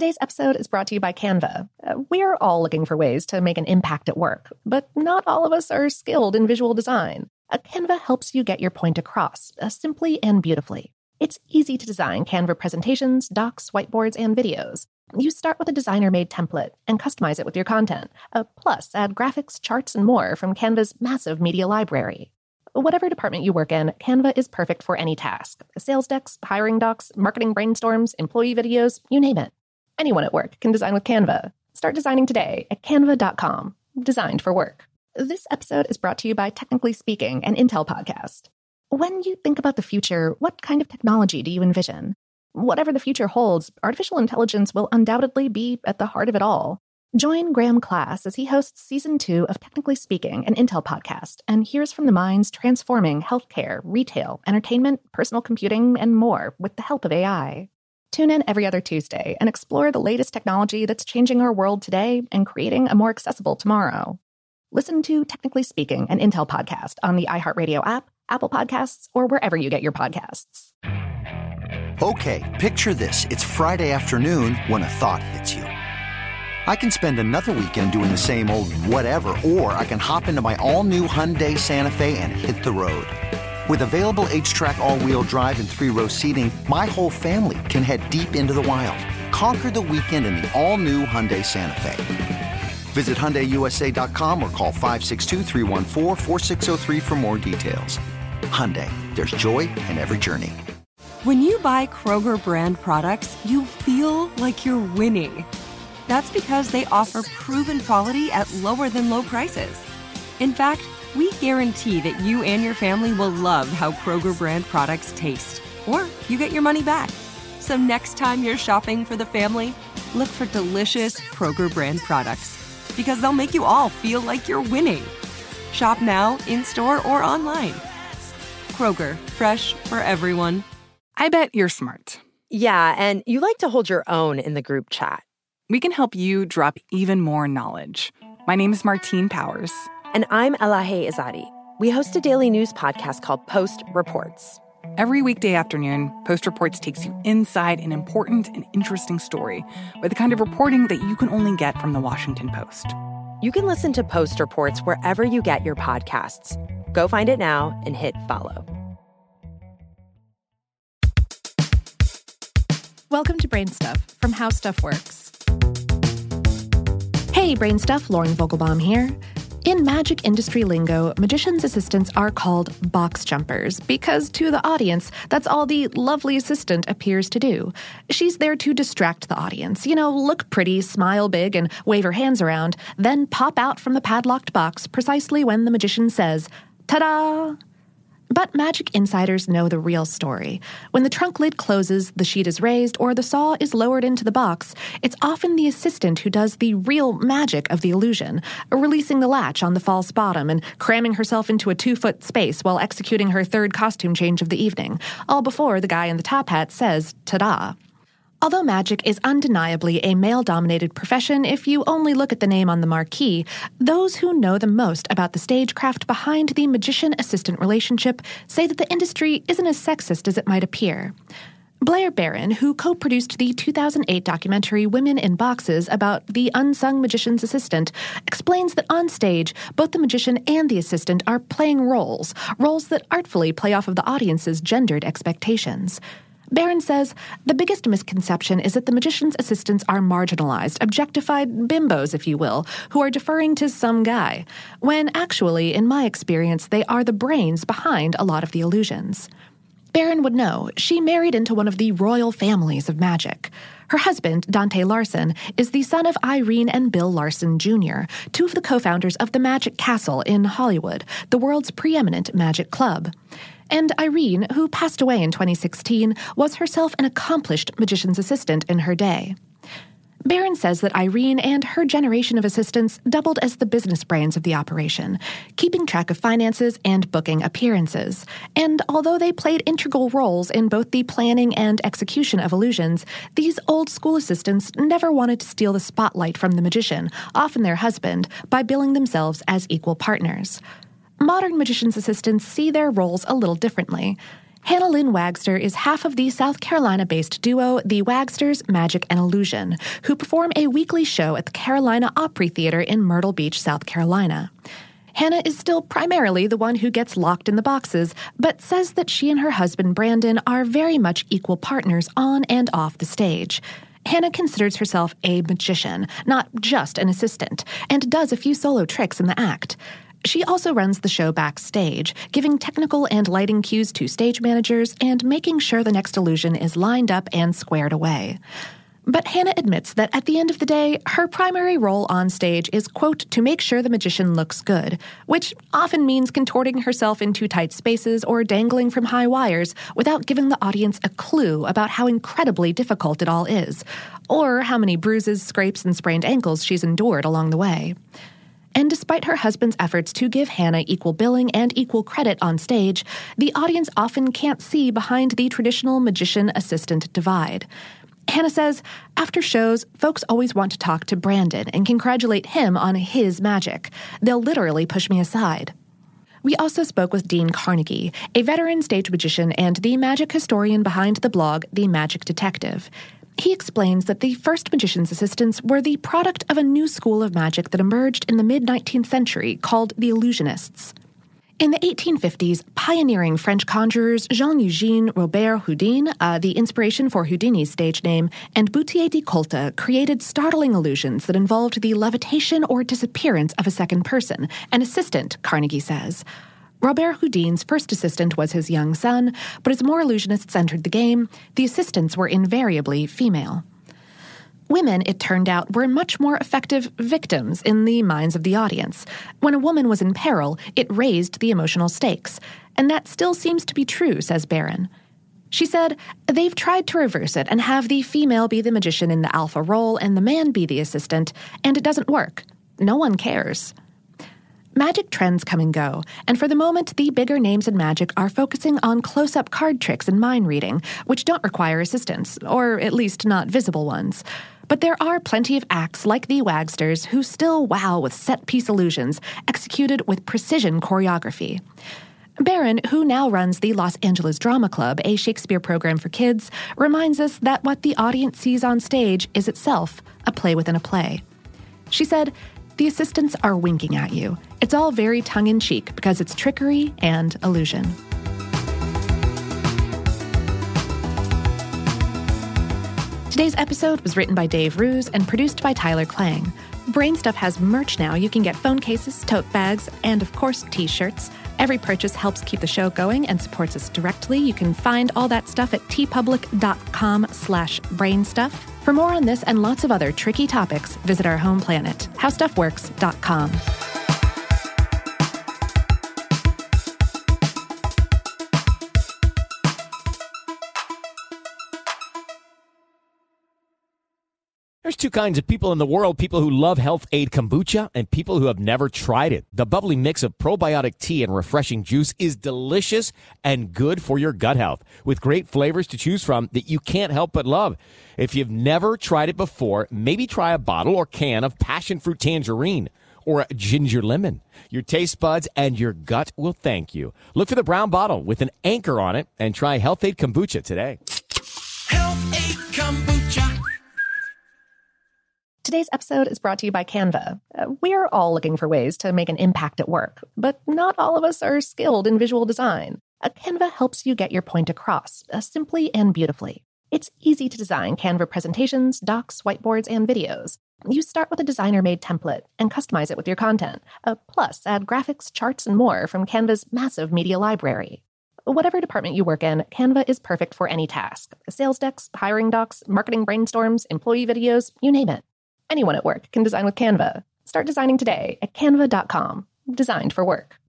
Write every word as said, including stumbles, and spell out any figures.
Today's episode is brought to you by Canva. Uh, we're all looking for ways to make an impact at work, but not all of us are skilled in visual design. Uh, Canva helps you get your point across, uh, simply and beautifully. It's easy to design Canva presentations, docs, whiteboards, and videos. You start with a designer-made template and customize it with your content. Uh, plus, add graphics, charts, and more from Canva's massive media library. Whatever department you work in, Canva is perfect for any task. Sales decks, hiring docs, marketing brainstorms, employee videos, you name it. Anyone at work can design with Canva. Start designing today at canva dot com. Designed for work. This episode is brought to you by Technically Speaking, an Intel podcast. When you think about the future, what kind of technology do you envision? Whatever the future holds, artificial intelligence will undoubtedly be at the heart of it all. Join Graham Class as he hosts Season two of Technically Speaking, an Intel podcast, and hears from the minds transforming healthcare, retail, entertainment, personal computing, and more with the help of A I. Tune in every other Tuesday and explore the latest technology that's changing our world today and creating a more accessible tomorrow. Listen to Technically Speaking, an Intel podcast on the iHeartRadio app, Apple Podcasts, or wherever you get your podcasts. Okay, picture this. It's Friday afternoon when a thought hits you. I can spend another weekend doing the same old whatever, or I can hop into my all-new Hyundai Santa Fe and hit the road. With available H-Track all-wheel drive and three-row seating, my whole family can head deep into the wild. Conquer the weekend in the all-new Hyundai Santa Fe. Visit Hyundai U S A dot com or call five six two, three one four, four six zero three for more details. Hyundai, there's joy in every journey. When you buy Kroger brand products, you feel like you're winning. That's because they offer proven quality at lower than low prices. In fact, we guarantee that you and your family will love how Kroger brand products taste, or you get your money back. So next time you're shopping for the family, look for delicious Kroger brand products, because they'll make you all feel like you're winning. Shop now, in-store, or online. Kroger, fresh for everyone. I bet you're smart. Yeah, and you like to hold your own in the group chat. We can help you drop even more knowledge. My name is Martine Powers. And I'm Elahe Izadi. We host a daily news podcast called Post Reports. Every weekday afternoon, Post Reports takes you inside an important and interesting story with the kind of reporting that you can only get from the Washington Post. You can listen to Post Reports wherever you get your podcasts. Go find it now and hit follow. Welcome to Brain Stuff from How Stuff Works. Hey, Brain Stuff, Lauren Vogelbaum here. In magic industry lingo, magicians' assistants are called box jumpers because, to the audience, that's all the lovely assistant appears to do. She's there to distract the audience, you know, look pretty, smile big, and wave her hands around, then pop out from the padlocked box precisely when the magician says, ta-da! But magic insiders know the real story. When the trunk lid closes, the sheet is raised, or the saw is lowered into the box, it's often the assistant who does the real magic of the illusion, releasing the latch on the false bottom and cramming herself into a two-foot space while executing her third costume change of the evening, all before the guy in the top hat says, ta-da. Although magic is undeniably a male-dominated profession if you only look at the name on the marquee, those who know the most about the stagecraft behind the magician-assistant relationship say that the industry isn't as sexist as it might appear. Blair Barron, who co-produced the two thousand eight documentary Women in Boxes about the unsung magician's assistant, explains that on stage, both the magician and the assistant are playing roles, roles that artfully play off of the audience's gendered expectations. Barron says, the biggest misconception is that the magician's assistants are marginalized, objectified bimbos, if you will, who are deferring to some guy, when actually, in my experience, they are the brains behind a lot of the illusions. Barron would know she married into one of the royal families of magic. Her husband, Dante Larson, is the son of Irene and Bill Larson Junior, two of the co-founders of the Magic Castle in Hollywood, the world's preeminent magic club. And Irene, who passed away in twenty sixteen, was herself an accomplished magician's assistant in her day. Barron says that Irene and her generation of assistants doubled as the business brains of the operation, keeping track of finances and booking appearances. And although they played integral roles in both the planning and execution of illusions, these old-school assistants never wanted to steal the spotlight from the magician, often their husband, by billing themselves as equal partners. Modern magicians' assistants see their roles a little differently. Hannah Lynn Wagster is half of the South Carolina-based duo The Wagsters Magic and Illusion, who perform a weekly show at the Carolina Opry Theater in Myrtle Beach, South Carolina. Hannah is still primarily the one who gets locked in the boxes, but says that she and her husband Brandon are very much equal partners on and off the stage. Hannah considers herself a magician, not just an assistant, and does a few solo tricks in the act. She also runs the show backstage, giving technical and lighting cues to stage managers and making sure the next illusion is lined up and squared away. But Hannah admits that at the end of the day, her primary role on stage is, quote, to make sure the magician looks good, which often means contorting herself into tight spaces or dangling from high wires without giving the audience a clue about how incredibly difficult it all is, or how many bruises, scrapes, and sprained ankles she's endured along the way. And despite her husband's efforts to give Hannah equal billing and equal credit on stage, the audience often can't see behind the traditional magician-assistant divide. Hannah says, after shows, folks always want to talk to Brandon and congratulate him on his magic. They'll literally push me aside. We also spoke with Dean Carnegie, a veteran stage magician and the magic historian behind the blog The Magic Detective. He explains that the first magician's assistants were the product of a new school of magic that emerged in the mid-nineteenth century called the illusionists. In the eighteen fifties, pioneering French conjurers Jean-Eugène Robert Houdin, uh, the inspiration for Houdini's stage name, and Boutier de Colta created startling illusions that involved the levitation or disappearance of a second person, an assistant, Carnegie says. Robert Houdin's first assistant was his young son, but as more illusionists entered the game, the assistants were invariably female. Women, it turned out, were much more effective victims in the minds of the audience. When a woman was in peril, it raised the emotional stakes. And that still seems to be true, says Barron. She said, they've tried to reverse it and have the female be the magician in the alpha role and the man be the assistant, and it doesn't work. No one cares. Magic trends come and go, and for the moment, the bigger names in magic are focusing on close-up card tricks and mind reading, which don't require assistants, or at least not visible ones. But there are plenty of acts like the Wagsters who still wow with set-piece illusions, executed with precision choreography. Barron, who now runs the Los Angeles Drama Club, a Shakespeare program for kids, reminds us that what the audience sees on stage is itself a play within a play. She said, the assistants are winking at you. It's all very tongue-in-cheek because it's trickery and illusion. Today's episode was written by Dave Ruse and produced by Tyler Klang. Brainstuff has merch now. You can get phone cases, tote bags, and of course, t-shirts. Every purchase helps keep the show going and supports us directly. You can find all that stuff at tpublic.com slash brainstuff. For more on this and lots of other tricky topics, visit our home planet, how stuff works dot com. There's two kinds of people in the world, people who love Health Aid Kombucha and people who have never tried it. The bubbly mix of probiotic tea and refreshing juice is delicious and good for your gut health, with great flavors to choose from that you can't help but love. If you've never tried it before, maybe try a bottle or can of passion fruit tangerine or a ginger lemon. Your taste buds and your gut will thank you. Look for the brown bottle with an anchor on it and try Health Aid Kombucha today. Health Aid Kombucha. Today's episode is brought to you by Canva. Uh, we're all looking for ways to make an impact at work, but not all of us are skilled in visual design. Uh, Canva helps you get your point across, uh, simply and beautifully. It's easy to design Canva presentations, docs, whiteboards, and videos. You start with a designer-made template and customize it with your content. Uh, plus, add graphics, charts, and more from Canva's massive media library. Whatever department you work in, Canva is perfect for any task. Sales decks, hiring docs, marketing brainstorms, employee videos, you name it. Anyone at work can design with Canva. Start designing today at canva dot com. Designed for work.